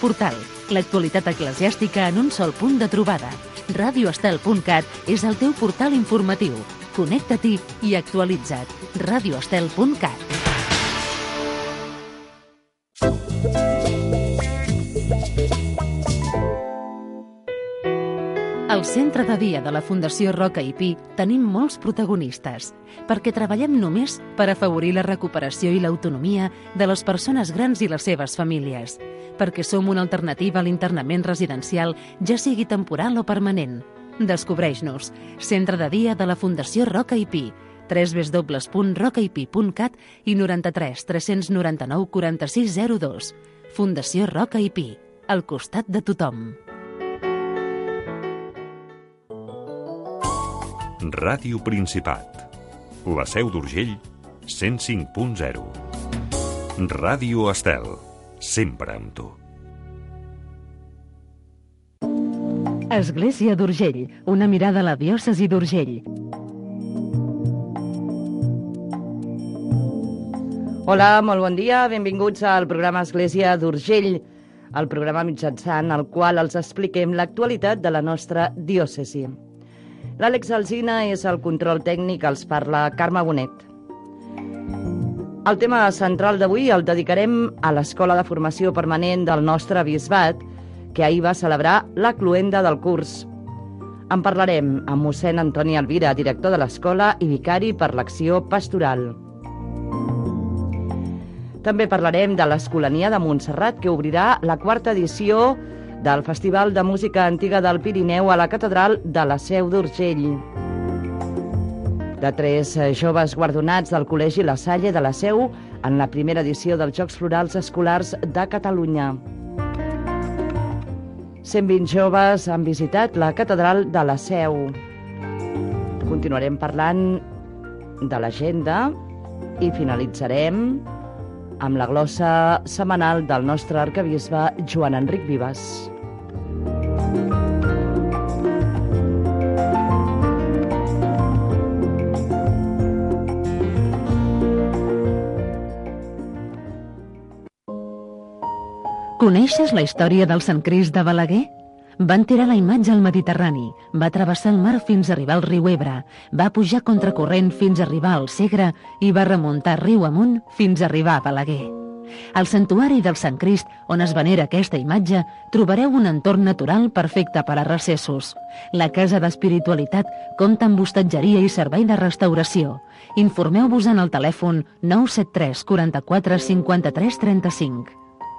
portal. L'actualitat eclesiàstica en un sol punt de trobada. radioestel.cat és el teu portal informatiu. Connecta-t'hi i actualitza't. radioestel.cat. Al centre de dia de la Fundació Roca i Pi tenim molts protagonistes, perquè treballem només per afavorir la recuperació i l'autonomia de les persones grans i les seves famílies, perquè som una alternativa a l'internament residencial, ja sigui temporal o permanent. Descobreix-nos. Centre de dia de la Fundació Roca i Pi, www.rocaipi.cat i 93 399 4602. Fundació Roca i Pi, al costat de tothom. Ràdio Principat. La Seu d'Urgell, 105.0. Ràdio Estel, sempre amb tu. Església d'Urgell, una mirada a la diòcesi d'Urgell. Hola, molt bon dia, benvinguts al programa Església d'Urgell, el programa mitjançant el qual els expliquem l'actualitat de la nostra diòcesi. L'Àlex Alsina és el control tècnic, els parla Carme Bonet. El tema central d'avui el dedicarem a l'Escola de Formació Permanent del nostre bisbat, que ahir va celebrar la cloenda del curs. En parlarem amb mossèn Antoni Alvira, director de l'escola i vicari per l'acció pastoral. També parlarem de l'Escolania de Montserrat, que obrirà la 4ª edició del Festival de Música Antiga del Pirineu a la Catedral de la Seu d'Urgell. De 3 joves guardonats del Col·legi La Salle de la Seu en la primera edició dels Jocs Florals Escolars de Catalunya. 120 joves han visitat la Catedral de la Seu. Continuarem parlant de l'agenda i finalitzarem amb la glossa setmanal del nostre arquebisbe Joan Enric Vives. Coneixes la història del Sant Crist de Balaguer? Van tirar la imatge al Mediterrani, va travessar el mar fins a arribar al riu Ebre, va pujar contracorrent fins a arribar al Segre i va remuntar riu amunt fins a arribar a Balaguer. Al santuari del Sant Crist, on es venera aquesta imatge, trobareu un entorn natural perfecte per a recessos. La Casa d'Espiritualitat compta amb hostatgeria i servei de restauració. Informeu-vos en el telèfon 973 44 53 35.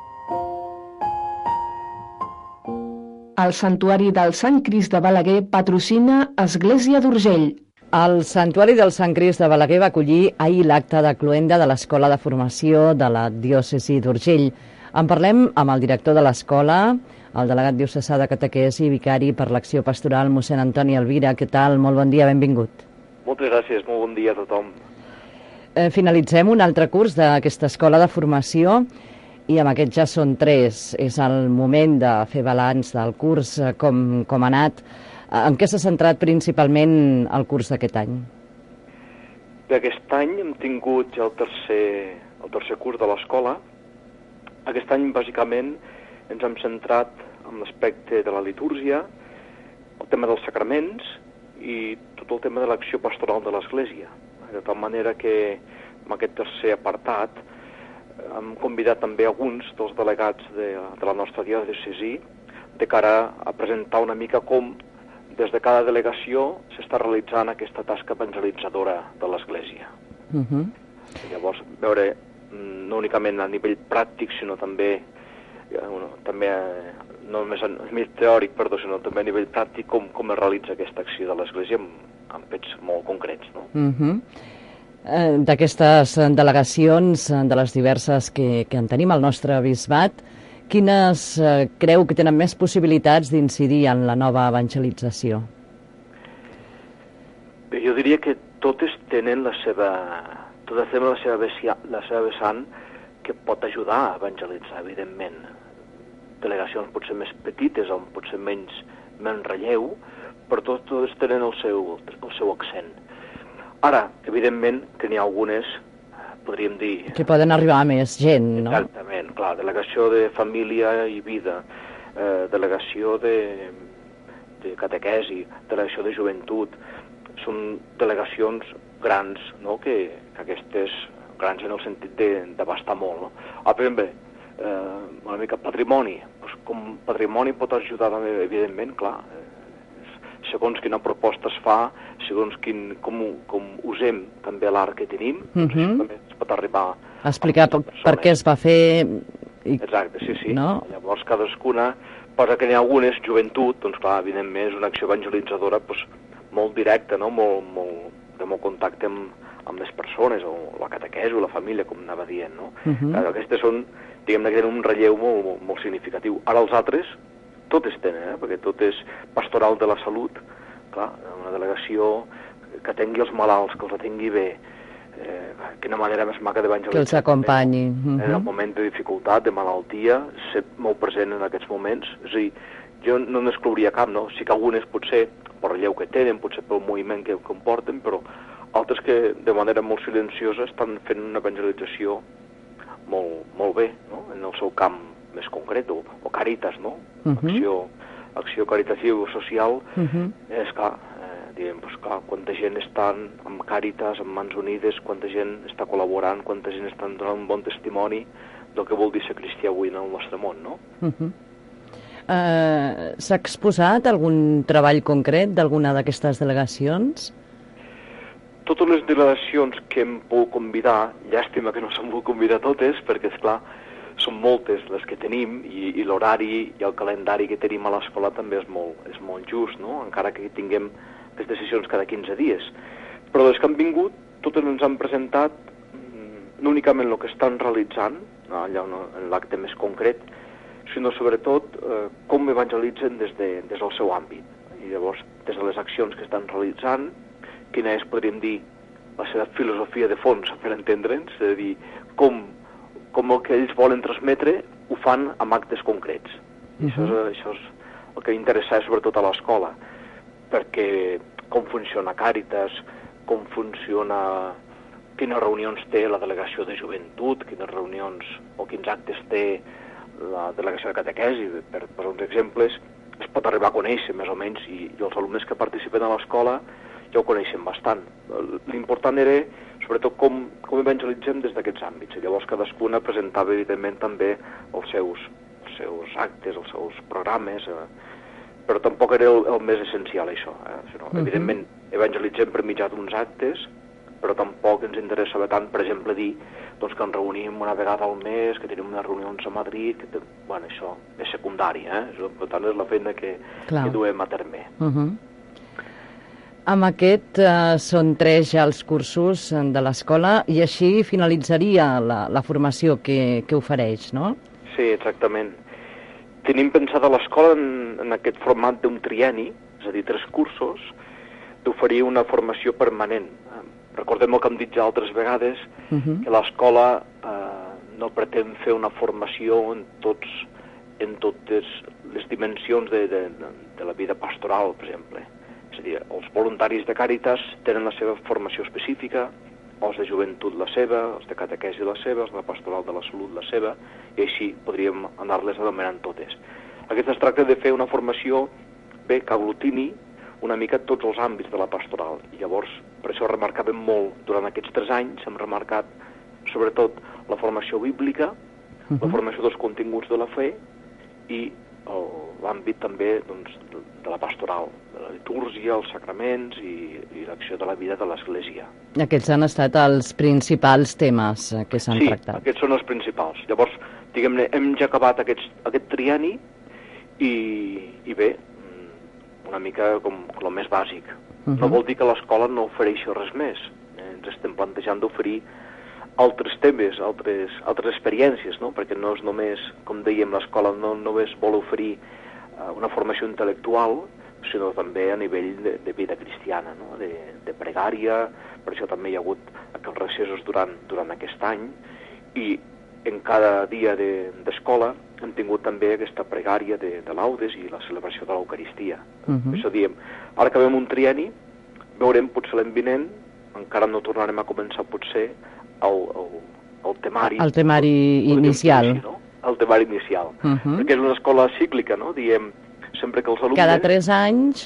El Santuari del Sant Crist de Balaguer patrocina Església d'Urgell. El Santuari del Sant Crist de Balaguer va acollir ahir l'acte de cloenda de l'Escola de Formació de la diòcesi d'Urgell. En parlem amb el director de l'escola, el delegat diocesà de catequesi i vicari per l'acció pastoral, mossèn Antoni Alvira. Què tal? Molt bon dia, benvingut. Moltes gràcies, molt bon dia a tothom. Finalitzem un altre curs d'aquesta escola de formació i amb aquest ja són 3. És el moment de fer balanç del curs, com ha anat. En què s'ha centrat principalment el curs d'aquest any? Aquest any hem tingut ja el tercer curs de l'escola. Aquest any, bàsicament, ens hem centrat en l'aspecte de la litúrgia, el tema dels sacraments i tot el tema de l'acció pastoral de l'Església. De tal manera que, en aquest tercer apartat, hem convidat també alguns dels delegats de la nostra diòcesi de cara a presentar una mica com des de cada delegació s'està realitzant aquesta tasca evangelitzadora de l'Església. Llavors, veure no únicament a nivell pràctic, sinó també no només a nivell teòric, sinó també a nivell pràctic com es realitza aquesta acció de l'Església amb fets molt concrets, no? D'aquestes delegacions, de les diverses que en tenim al nostre bisbat, quines creu que tenen més possibilitats d'incidir en la nova evangelització? Bé, jo diria que totes tenen la seva vessant que pot ajudar a evangelitzar, evidentment. Delegacions potser més petites, on potser menys relleu, però totes tenen el seu accent. Ara, evidentment, que n'hi ha algunes podríem dir... Que poden arribar a més gent, no? Exactament, clar, delegació de família i vida, delegació de catequesi, delegació de joventut, són delegacions grans, no?, que aquestes grans en el sentit d'abastar molt, no? Per exemple, una mica patrimoni, doncs com patrimoni pot ajudar també, evidentment, clar, segons quina proposta es fa, segons com usem també l'art que tenim, doncs això també es pot arribar a explicar per què es va fer... Exacte, sí. No? Llavors cadascuna posa que n'hi ha algunes, joventut, doncs clar, evidentment és una acció evangelitzadora doncs, molt directa, no? De molt contacte amb les persones, o la catequesi, o la família, com anava dient, no? Aquestes són, diguem-ne, que tenen un relleu molt significatiu. Ara els altres, totes tenen, perquè tot és pastoral de la salut, clar, una delegació que atengui els malalts, que els atengui bé, quina manera més maca d'evangelitzar. Que els acompanyi. En el moment de dificultat, de malaltia, ser molt present en aquests moments. És a dir, jo no n'exclouria cap, no? Sí que algunes potser per relleu que tenen, potser pel moviment que comporten, però altres que de manera molt silenciosa estan fent una evangelització molt bé, no?, en el seu camp més concret, o Càritas, no? Acció caritativa o social, és clar, diguem, doncs clar, quanta gent estan amb Càritas, amb Mans Unides, quanta gent està col·laborant, quanta gent està donant un bon testimoni del que vol dir ser cristià avui en el nostre món, no? S'ha exposat algun treball concret d'alguna d'aquestes delegacions? Totes les delegacions que hem pogut convidar, llàstima que no s'han pogut convidar totes, perquè, esclar, són moltes les que tenim, i l'horari i el calendari que tenim a l'escola també és molt just, no?, encara que tinguem aquestes sessions cada 15 dies. Però les que han vingut, totes ens han presentat no únicament el que estan realitzant, allà en l'acte més concret, sinó sobretot com evangelitzen des del seu àmbit. I llavors, des de les accions que estan realitzant, quina és, podríem dir, la seva filosofia de fons, per entendre'ns, és a dir, com el que ells volen transmetre ho fan amb actes concrets. I això és el que interessa sobretot a l'escola, perquè com funciona Càritas, com funciona, quines reunions té la delegació de joventut, quines reunions o quins actes té la delegació de catequesi, per uns exemples, es pot arribar a conèixer més o menys, i els alumnes que participen a l'escola ja ho coneixen bastant. L'important era, sobretot, com evangelitzem des d'aquests àmbits. I llavors cadascuna presentava, evidentment, també els seus actes, els seus programes, però tampoc era el més essencial, això. Sinó, evidentment, evangelitzem per mitjà d'uns actes, però tampoc ens interessava tant, per exemple, dir doncs, que ens reunim una vegada al mes, que tenim unes reunions a Madrid, bueno, això és secundari, per tant és la feina que duem a terme. Amb aquest són 3 ja els cursos de l'escola, i així finalitzaria la formació que ofereix, no? Sí, exactament. Tenim pensat a l'escola en aquest format d'un trienni, és a dir, 3 cursos, d'oferir una formació permanent. Recordem el que hem dit ja altres vegades, que l'escola no pretén fer una formació en totes les dimensions de la vida pastoral, per exemple. És a dir, els voluntaris de Càritas tenen la seva formació específica, els de joventut la seva, els de catequesi la seva, els de pastoral de la salut la seva, i així podríem anar-les anomenant totes. Aquest es tracta de fer una formació que aglutini una mica tots els àmbits de la pastoral. I llavors, per això remarcàvem molt, durant aquests 3 anys, hem remarcat sobretot la formació bíblica, la formació dels continguts de la fe i l'àmbit també doncs, de la pastoral, de la litúrgia, els sacraments i l'acció de la vida de l'Església. Aquests han estat els principals temes que s'han tractat. Sí, aquests són els principals. Llavors, diguem-ne, hem ja acabat aquest trienni i bé, una mica com el més bàsic. No vol dir que l'escola no ofereixi res més. Ens estem plantejant d'oferir altres temes, altres experiències, no? Perquè no és només, com dèiem, l'escola no només vol oferir una formació intel·lectual, sinó també a nivell de vida cristiana, no? De pregària. Per això també hi ha hagut aquests recessos durant aquest any, i en cada dia d'escola hem tingut també aquesta pregària de laudes i la celebració de l'Eucaristia. Per això diem, ara acabem un trienni, veurem potser l'any vinent, encara no tornarem a començar potser el temari... El temari inicial. No? El temari inicial. Perquè és una escola cíclica, no? Diem, sempre que els alumnes... Cada 3 anys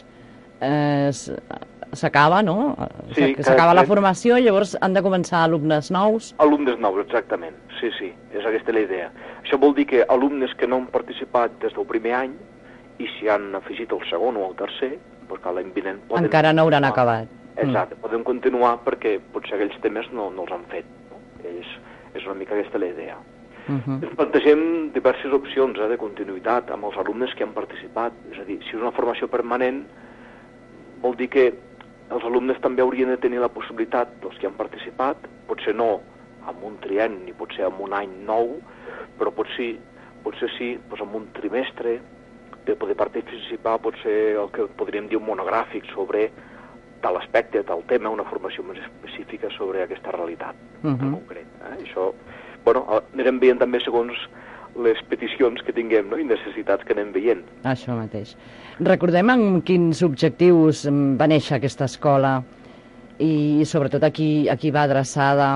s'acaba, no? Sí, s'acaba la formació, llavors han de començar alumnes nous. Alumnes nous, exactament. Sí, és aquesta la idea. Això vol dir que alumnes que no han participat des del primer any i si han afegit el segon o el tercer, doncs l'any vinent poden... Encara no hauran acabat. Exacte, podem continuar perquè potser aquells temes no els han fet. No? És una mica aquesta la idea. Ens plantegem diverses opcions de continuïtat amb els alumnes que han participat. És a dir, si és una formació permanent, vol dir que els alumnes també haurien de tenir la possibilitat, els que han participat, potser no amb un trienni ni potser amb un any nou, però potser sí, doncs amb un trimestre, de poder participar potser el que podríem dir un monogràfic sobre tal aspecte, tal tema, una formació més específica sobre aquesta realitat en concret. Això, anirem veient també segons les peticions que tinguem, no? I necessitats que anem veient. Això mateix. Recordem amb quins objectius va néixer aquesta escola i sobretot a qui va adreçada.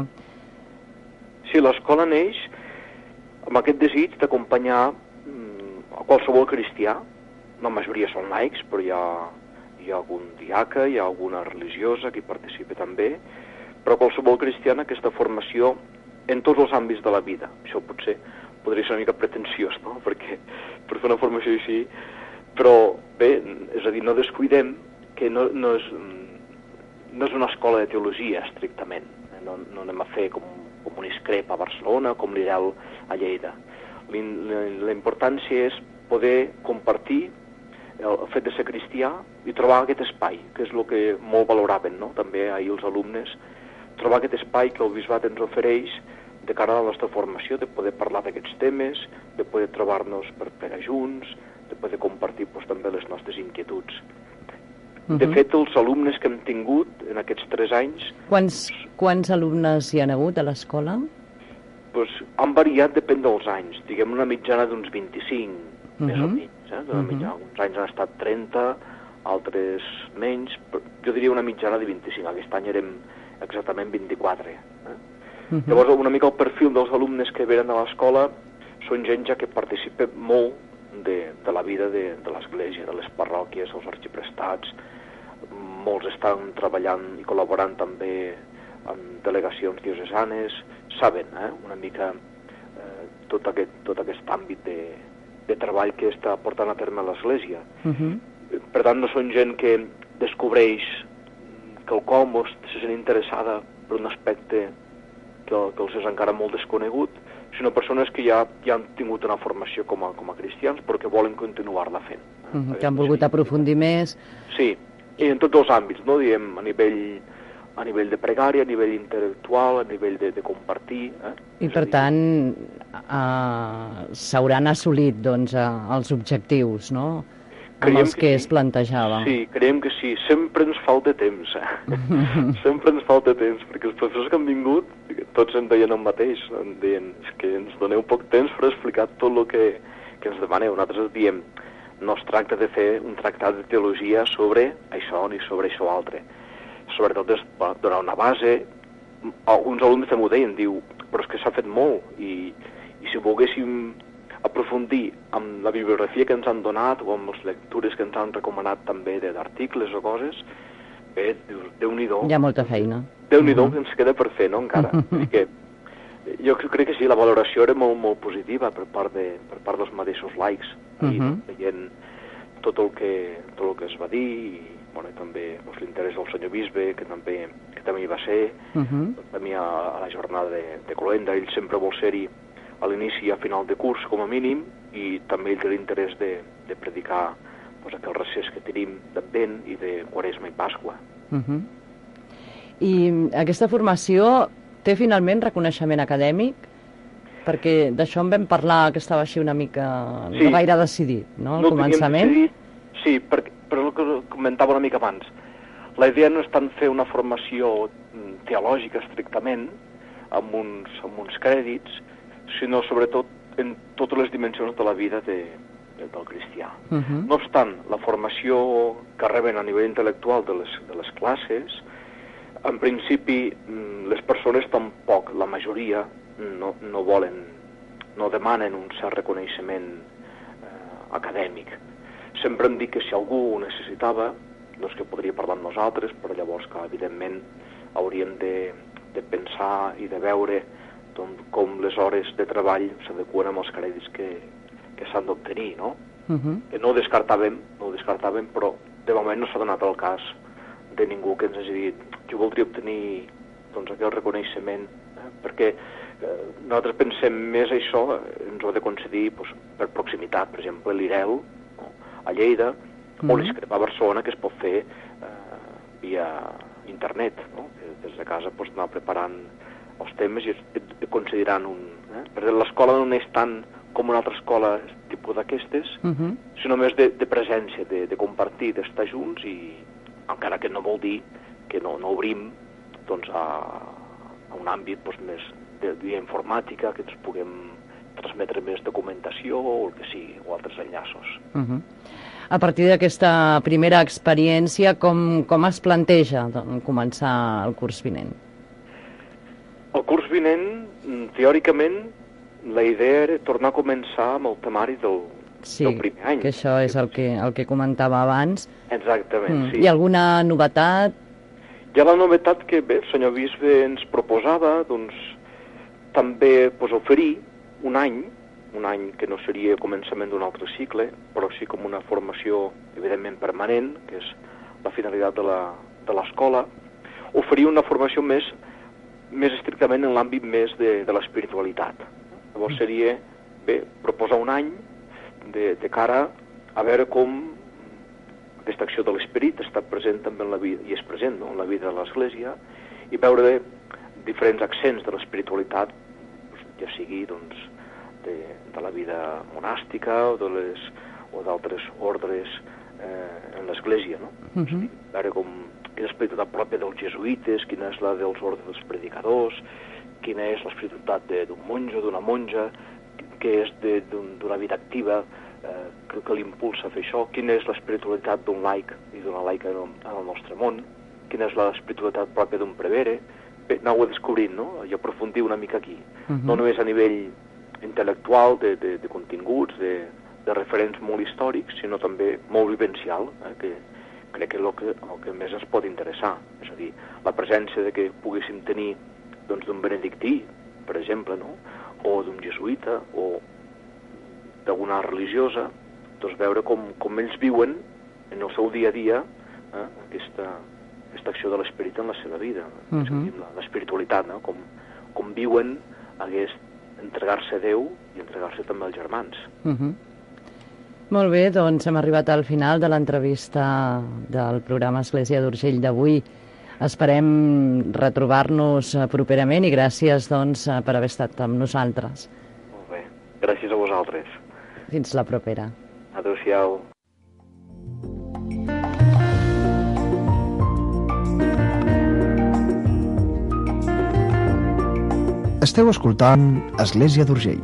Sí, l'escola neix amb aquest desig d'acompanyar a qualsevol cristià. La majoria són laics, però hi ha algun diaca, hi ha alguna religiosa que hi participa també, però qualsevol cristià en aquesta formació en tots els àmbits de la vida. Això potser podria ser una mica pretensiós, no? Perquè per fer una formació així, però bé, és a dir, no descuidem que no és una escola de teologia estrictament. No anem a fer com un ISCREP a Barcelona, com l'IREL a Lleida. La importància és poder compartir el fet de ser cristià i trobar aquest espai, que és el que molt valoraven, no? També ahir els alumnes, trobar aquest espai que el bisbat ens ofereix de cara a la nostra formació, de poder parlar d'aquests temes, de poder trobar-nos per plegar junts, de poder compartir també les nostres inquietuds. De fet, els alumnes que hem tingut en aquests 3 anys... Quants alumnes hi han hagut a l'escola? Han variat, depèn dels anys. Diguem una mitjana d'uns 25, més o menys. Uns anys han estat 30, altres menys. Jo diria una mitjana de 25. Aquest any érem exactament 24. Llavors, una mica el perfil dels alumnes que venen a l'escola són gent ja que participa molt de la vida de l'església, de les parròquies, dels arxiprestats. Molts estan treballant i col·laborant també en delegacions diocesanes, saben una mica tot aquest àmbit de treball que està portant a terme l'església. Per tant, no són gent que descobreix quelcom o se sent interessada per un aspecte que els és encara molt desconegut, sinó persones que ja han tingut una formació com a cristians, però que volen continuar-la fent. Que han volgut aprofundir més. Sí, i en tots els àmbits, no? Diem, a nivell de pregària, a nivell intel·lectual, a nivell de compartir. I per tant, s'hauran assolit doncs, els objectius, no? Amb els que es plantejava. Sí, creiem que sí. Sempre ens falta temps, Sempre ens falta temps, perquè els professors que han vingut, tots ens deien el mateix. Ens deien que ens doneu poc temps per explicar tot el que ens demaneu. Nosaltres diem, no es tracta de fer un tractat de teologia sobre això ni sobre això altre. Sobretot és donar una base. Alguns alumnes també ho deien, diu, però és que s'ha fet molt, i si volguéssim aprofundir amb la bibliografia que ens han donat o amb les lectures que ens han recomanat també d'articles o coses, bé, dius, Déu-n'hi-do. Hi ha molta feina. Déu-n'hi-do que ens queda per fer, no, encara. Que jo crec que sí, la valoració era molt, molt positiva per part dels mateixos laics, veient tot el que es va dir, i també l'interès del senyor bisbe, que també hi va ser, també a la jornada de Cloenda. Ell sempre vol ser-hi a l'inici i a final de curs, com a mínim, i també ell té l'interès de predicar aquell recés que tenim d'Advent i de Quaresma i Pasqua. I aquesta formació té finalment reconeixement acadèmic? Perquè d'això en vam parlar, que estava així una mica no gaire decidit, no? Al començament. Sí, per el que comentava una mica abans. La idea no és tant fer una formació teològica estrictament, amb uns crèdits, sinó sobretot en totes les dimensions de la vida del cristià. No obstant, la formació que reben a nivell intel·lectual de les classes En principi, les persones tampoc, la majoria, no volen, no demanen un cert reconeixement acadèmic. Sempre hem dit que si algú ho necessitava, doncs que podria parlar amb nosaltres, però llavors que, evidentment, hauríem de pensar i de veure com les hores de treball s'adeqüen amb els crèdits que s'han d'obtenir, no? Que no ho descartàvem, però de moment no s'ha donat el cas de ningú que ens hagi dit jo voldria obtenir aquell reconeixement, perquè nosaltres pensem més això, ens ho ha de concedir per proximitat, per exemple, l'IREL, a Lleida, o l'ISCREP a Barcelona, que es pot fer via internet, no? Des de casa anar preparant els temes i et concediran un... Perquè l'escola no és tant com una altra escola tipus d'aquestes, sinó més de presència, de compartir, d'estar junts, i encara que no vol dir que no obrim a un àmbit més de via informàtica, que ens puguem transmetre més documentació o el que sigui, o altres enllaços. A partir d'aquesta primera experiència, com es planteja començar el curs vinent? El curs vinent, teòricament, la idea era tornar a començar amb el temari del primer any. Sí, que això és el que comentava abans. Exactament, sí. Hi ha alguna novetat? Hi ha la novetat que, bé, el senyor bisbe ens proposava, també oferir un any que no seria començament d'un altre cicle, però sí com una formació, evidentment, permanent, que és la finalitat de l'escola, oferir una formació més estrictament en l'àmbit més de l'espiritualitat. Llavors seria, bé, proposar un any de cara a veure com aquesta acció de l'esperit està present també en la vida, i és present, no?, en la vida de l'Església, i veure diferents accents de l'espiritualitat, ja sigui, de la vida monàstica o d'altres ordres en l'Església, no? Veure quina és l'espiritualitat pròpia dels jesuïtes, quina és la dels ordres dels predicadors, quina és l'espiritualitat d'un monjo, d'una monja, què és d'una vida activa, que l'impulsa a fer això, quina és l'espiritualitat d'un laic i d'una laica en el nostre món, quina és l'espiritualitat pròpia d'un prevere. Bé, anau descobrint, no?, i aprofundir una mica aquí. No només a nivell intel·lectual, de continguts, de referents molt històrics, sinó també molt vivencial, que crec que és el que més ens pot interessar. És a dir, la presència de que poguéssim tenir d'un benedictí, per exemple, no?, o d'un jesuïta, o d'alguna religiosa, veure com ells viuen en el seu dia a dia aquesta acció de l'esperit en la seva vida, l'espiritualitat, no?, com viuen entregar-se a Déu i entregar-se també als germans. Molt bé, doncs hem arribat al final de l'entrevista del programa Església d'Urgell d'avui. Esperem retrobar-nos properament i gràcies, doncs, per haver estat amb nosaltres. Molt bé, gràcies a vosaltres. Fins la propera. Adéu-siau. Esteu escoltant Església d'Urgell.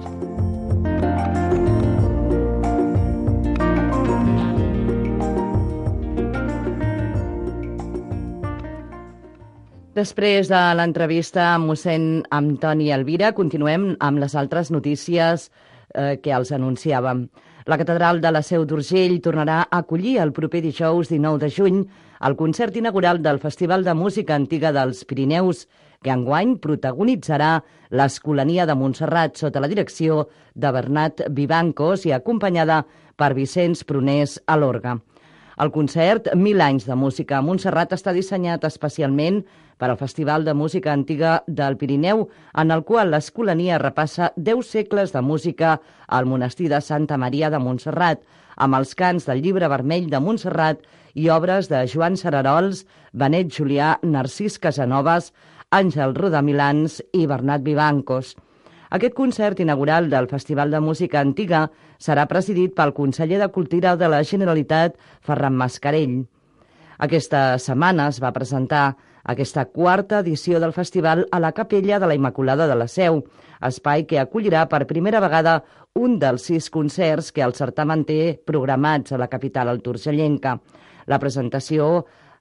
Després de l'entrevista amb mossèn Antoni Elvira, continuem amb les altres notícies que els anunciàvem. La catedral de la Seu d'Urgell tornarà a acollir el proper dijous 19 de juny el concert inaugural del Festival de Música Antiga dels Pirineus, que enguany protagonitzarà l'Escolania de Montserrat sota la direcció de Bernat Vivancos i acompanyada per Vicenç Prunés a l'orgue. El concert 1000 anys de música a Montserrat està dissenyat especialment per al Festival de Música Antiga del Pirineu, en el qual l'Escolania repassa 10 segles de música al monestir de Santa Maria de Montserrat, amb els cants del Llibre Vermell de Montserrat i obres de Joan Cerarols, Benet Julià, Narcís Casanovas, Àngel Rodamilans i Bernat Vivancos. Aquest concert inaugural del Festival de Música Antiga serà presidit pel conseller de Cultura de la Generalitat, Ferran Mascarell. Aquesta setmana es va presentar aquesta quarta edició del festival a la Capella de la Immaculada de la Seu, espai que acollirà per primera vegada un dels 6 concerts que el certamen té programats a la capital alturgellenca. La presentació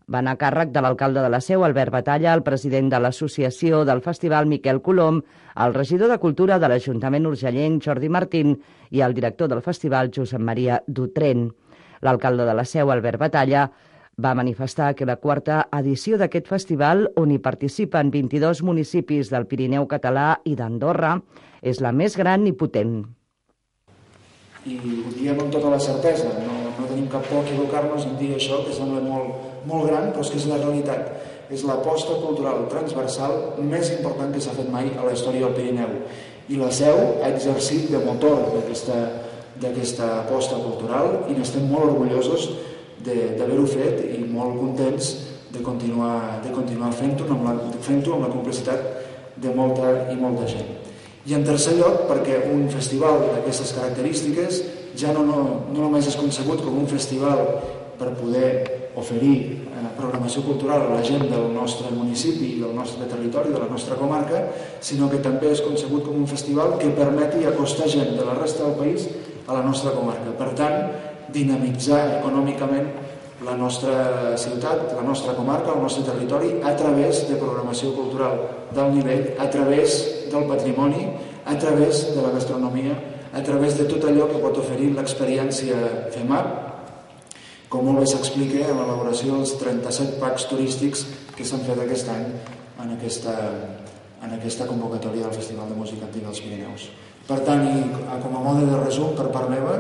Va anar a càrrec de l'alcalde de la Seu, Albert Batalla, el president de l'associació del festival, Miquel Colom, el regidor de Cultura de l'Ajuntament urgellenc, Jordi Martín, i el director del festival, Josep Maria Dutren. L'alcalde de la Seu, Albert Batalla, va manifestar que la quarta edició d'aquest festival, on hi participen 22 municipis del Pirineu català i d'Andorra, és la més gran i potent. I ho diem amb tota la certesa, no tenim cap por a equivocar-nos en dir això, que sembla molt gran, però és que és la realitat. És l'aposta cultural transversal més important que s'ha fet mai a la història del Pirineu. I la Seu ha exercit de motor d'aquesta aposta cultural i n'estem molt orgullosos d'haver-ho fet i molt contents de continuar fent-ho amb la complicitat de molta i molta gent. I en tercer lloc, perquè un festival d'aquestes característiques ja no només és concebut com un festival per poder oferir programació cultural a la gent del nostre municipi, del nostre territori, de la nostra comarca, sinó que també és concebut com un festival que permeti acostar gent de la resta del país a la nostra comarca. Per tant, dinamitzar econòmicament la nostra ciutat, la nostra comarca, el nostre territori, a través de programació cultural d'alt nivell, a través del patrimoni, a través de la gastronomia, a través de tot allò que pot oferir l'experiència FEMAP, com molt bé s'explica en l'elaboració dels 37 packs turístics que s'han fet aquest any en aquesta convocatòria del Festival de Música Antiga dels Pirineus. Per tant, i com a mode de resum per part meva,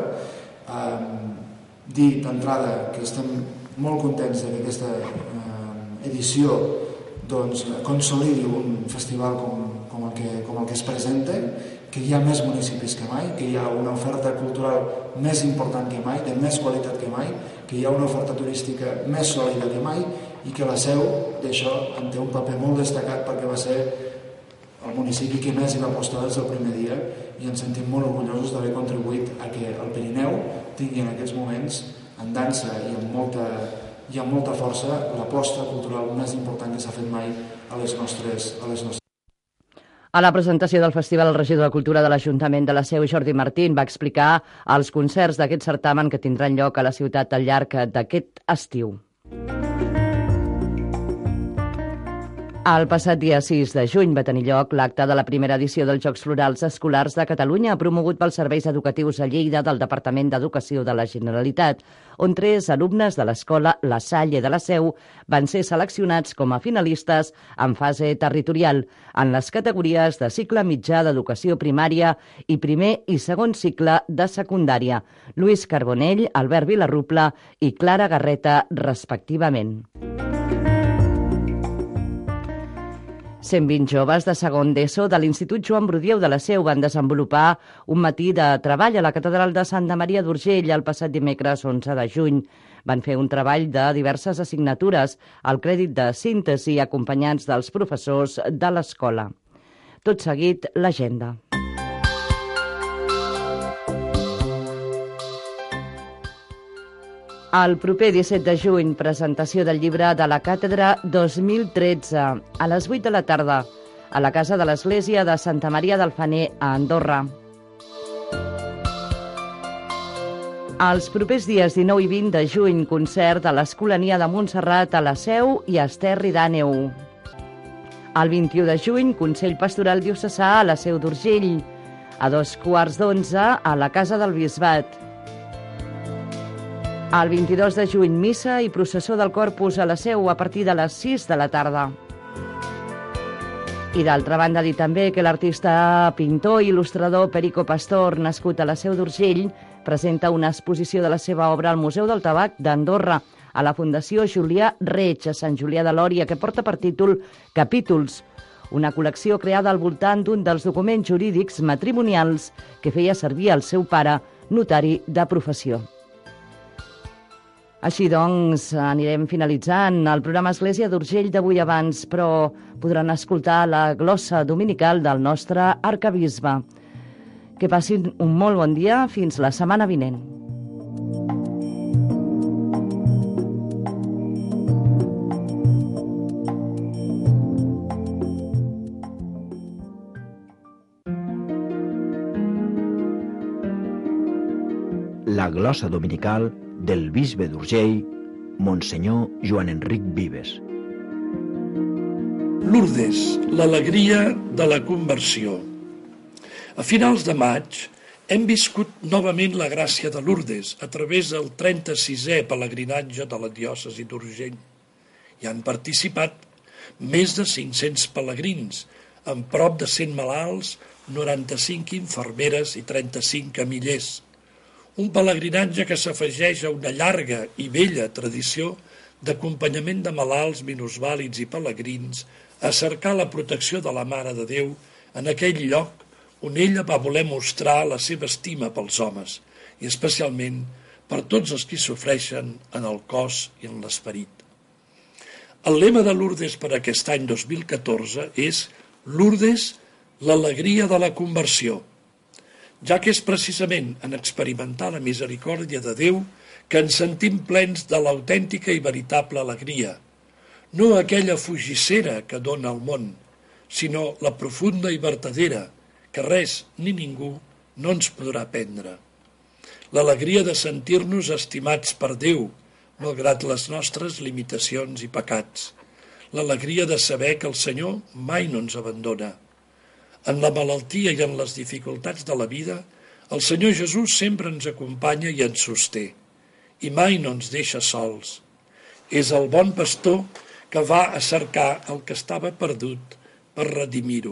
dir d'entrada que estem molt contents que aquesta edició consolidi un festival com el que es presenta, que hi ha més municipis que mai, que hi ha una oferta cultural més important que mai, de més qualitat que mai, que hi ha una oferta turística més sòlida que mai i que la Seu d'això en té un paper molt destacat perquè va ser el municipi que més hi va apostar des del primer dia i ens sentim molt orgullosos d'haver contribuït a que el Pirineu tingui en aquests moments en dansa i amb molta força l'aposta cultural més important que s'ha fet mai a les nostres. A la presentació del festival, el regidor de Cultura de l'Ajuntament de la Seu, Jordi Martín, va explicar els concerts d'aquest certamen que tindran lloc a la ciutat al llarg d'aquest estiu. El passat dia 6 de juny va tenir lloc l'acte de la primera edició dels Jocs Florals Escolars de Catalunya, promogut pels serveis educatius a Lleida del Departament d'Educació de la Generalitat, on 3 alumnes de l'escola La Salle de la Seu van ser seleccionats com a finalistes en fase territorial en les categories de cicle mitjà d'educació primària i primer i segon cicle de secundària, Lluís Carbonell, Albert Vilarrupla i Clara Garreta, respectivament. 120 joves de segon d'ESO de l'Institut Joan Brudieu de la Seu van desenvolupar un matí de treball a la Catedral de Santa Maria d'Urgell el passat dimecres 11 de juny. Van fer un treball de diverses assignatures, al crèdit de síntesi, acompanyats dels professors de l'escola. Tot seguit, l'agenda. El proper 17 de juny, presentació del llibre de la Càtedra 2013, a les 8 de la tarda, a la Casa de l'Església de Santa Maria del Faner, a Andorra. Els propers dies 19 i 20 de juny, concert a l'Escolania de Montserrat, a la Seu i a Esterri d'Àneu. El 21 de juny, Consell Pastoral Diocesà a la Seu d'Urgell. A 11:15, a la Casa del Bisbat. El 22 de juny, missa i processó del Corpus a la Seu a partir de les 6 de la tarda. I d'altra banda, dir també que l'artista pintor i il·lustrador Perico Pastor, nascut a la Seu d'Urgell, presenta una exposició de la seva obra al Museu del Tabac d'Andorra, a la Fundació Julià Reig, a Sant Julià de Lòria, que porta per títol Capítols, una col·lecció creada al voltant d'un dels documents jurídics matrimonials que feia servir el seu pare, notari de professió. Així doncs, anirem finalitzant el programa Església d'Urgell d'avui abans, però podran escoltar la glossa dominical del nostre arcabisbe. Que passin un molt bon dia fins la setmana vinent. La glossa dominical del bisbe d'Urgell, Monsenyor Joan Enric Vives. Lourdes, l'alegria de la conversió. A finals de maig hem viscut novament la gràcia de Lourdes a través del 36è pelegrinatge de la diòcesi d'Urgell. Hi han participat més de 500 pelegrins, amb prop de 100 malalts, 95 infermeres i 35 camillers. Un pelegrinatge que s'afegeix a una llarga i vella tradició d'acompanyament de malalts, minusvàlids i pelegrins a cercar la protecció de la Mare de Déu en aquell lloc on ella va voler mostrar la seva estima pels homes i especialment per tots els que sofreixen en el cos i en l'esperit. El lema de Lourdes per aquest any 2014 és Lourdes, l'alegria de la conversió, ja que és precisament en experimentar la misericòrdia de Déu que ens sentim plens de l'autèntica i veritable alegria, no aquella fugissera que dona al món, sinó la profunda i vertadera, que res ni ningú no ens podrà prendre. L'alegria de sentir-nos estimats per Déu, malgrat les nostres limitacions i pecats. L'alegria de saber que el Senyor mai no ens abandona. En la malaltia i en les dificultats de la vida, el Senyor Jesús sempre ens acompanya i ens sosté, i mai no ens deixa sols. És el bon pastor que va a cercar el que estava perdut per redimir-ho.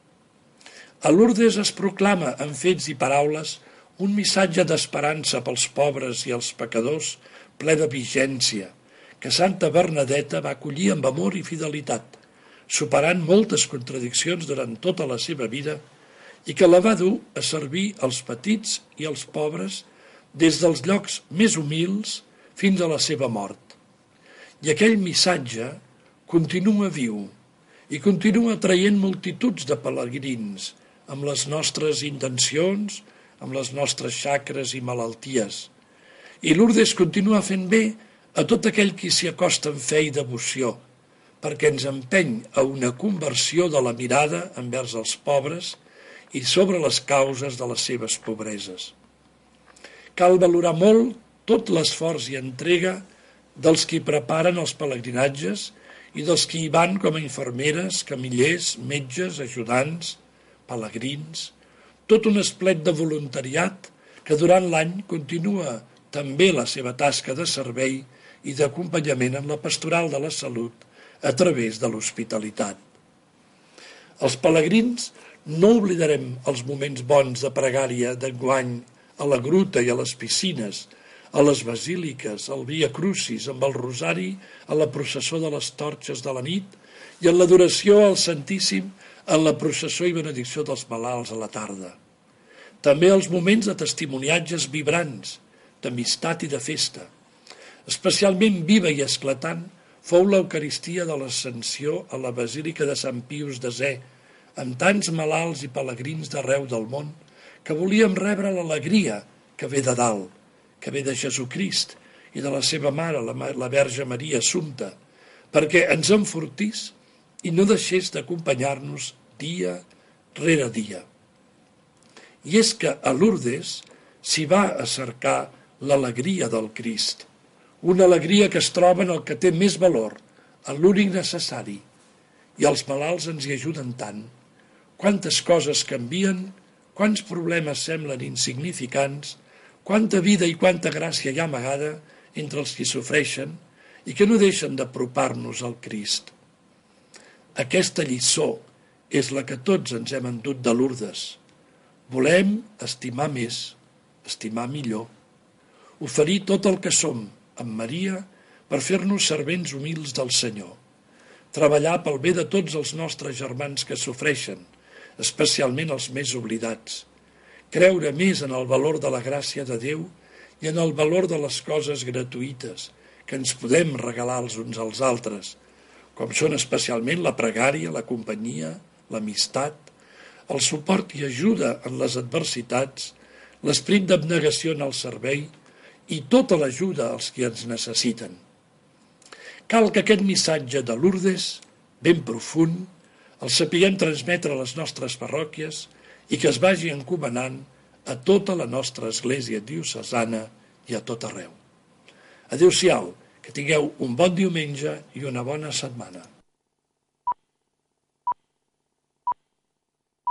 A Lourdes es proclama en fets i paraules un missatge d'esperança pels pobres i els pecadors ple de vigència, que Santa Bernadeta va acollir amb amor i fidelitat, superant moltes contradiccions durant tota la seva vida i que la va dur a servir als petits i als pobres des dels llocs més humils fins a la seva mort. I aquell missatge continua viu i continua atraient multituds de pelegrins amb les nostres intencions, amb les nostres xacres i malalties. I Lourdes continua fent bé a tot aquell qui s'hi acosta amb fe i devoció, perquè ens empeny a una conversió de la mirada envers els pobres i sobre les causes de les seves pobreses. Cal valorar molt tot l'esforç i entrega dels qui preparen els pelegrinatges i dels qui hi van com a infermeres, camillers, metges, ajudants, pelegrins, tot un esplet de voluntariat que durant l'any continua també la seva tasca de servei i d'acompanyament en la pastoral de la salut a través de l'hospitalitat. Els pelegrins no oblidarem els moments bons de pregària d'enguany a la gruta i a les piscines, a les basíliques, al Via Crucis, amb el rosari, a la processó de les torxes de la nit i en l'adoració al Santíssim en la processó i benedicció dels malalts a la tarda. També els moments de testimoniatges vibrants, d'amistat i de festa. Especialment viva i esclatant fou l'Eucaristia de l'Ascensió a la Basílica de Sant Pius X, amb tants malalts i pelegrins d'arreu del món que volíem rebre l'alegria que ve de dalt, que ve de Jesucrist i de la seva mare, la Verge Maria Assumpta, perquè ens enfortís i no deixés d'acompanyar-nos dia rere dia. I és que a Lourdes s'hi va a cercar l'alegria del Crist, una alegria que es troba en el que té més valor, en l'únic necessari, i els malalts ens hi ajuden tant. Quantes coses canvien, quants problemes semblen insignificants, quanta vida i quanta gràcia hi ha amagada entre els qui sofreixen i que no deixen d'apropar-nos al Crist. Aquesta lliçó és la que tots ens hem endut de Lourdes. Volem estimar més, estimar millor, oferir tot el que som amb Maria per fer-nos servents humils del Senyor, treballar pel bé de tots els nostres germans que sofreixen, especialment els més oblidats, creure més en el valor de la gràcia de Déu i en el valor de les coses gratuïtes que ens podem regalar els uns als altres, com són especialment la pregària, la companyia, l'amistat, el suport i ajuda en les adversitats, l'esperit d'abnegació en el servei i tota l'ajuda als qui ens necessiten. Cal que aquest missatge de Lourdes, ben profund, el sapiguem transmetre a les nostres parròquies i que es vagi encomanant a tota la nostra església diocesana i a tot arreu. Adéu-siau, Que tingueu un bon diumenge i una bona setmana.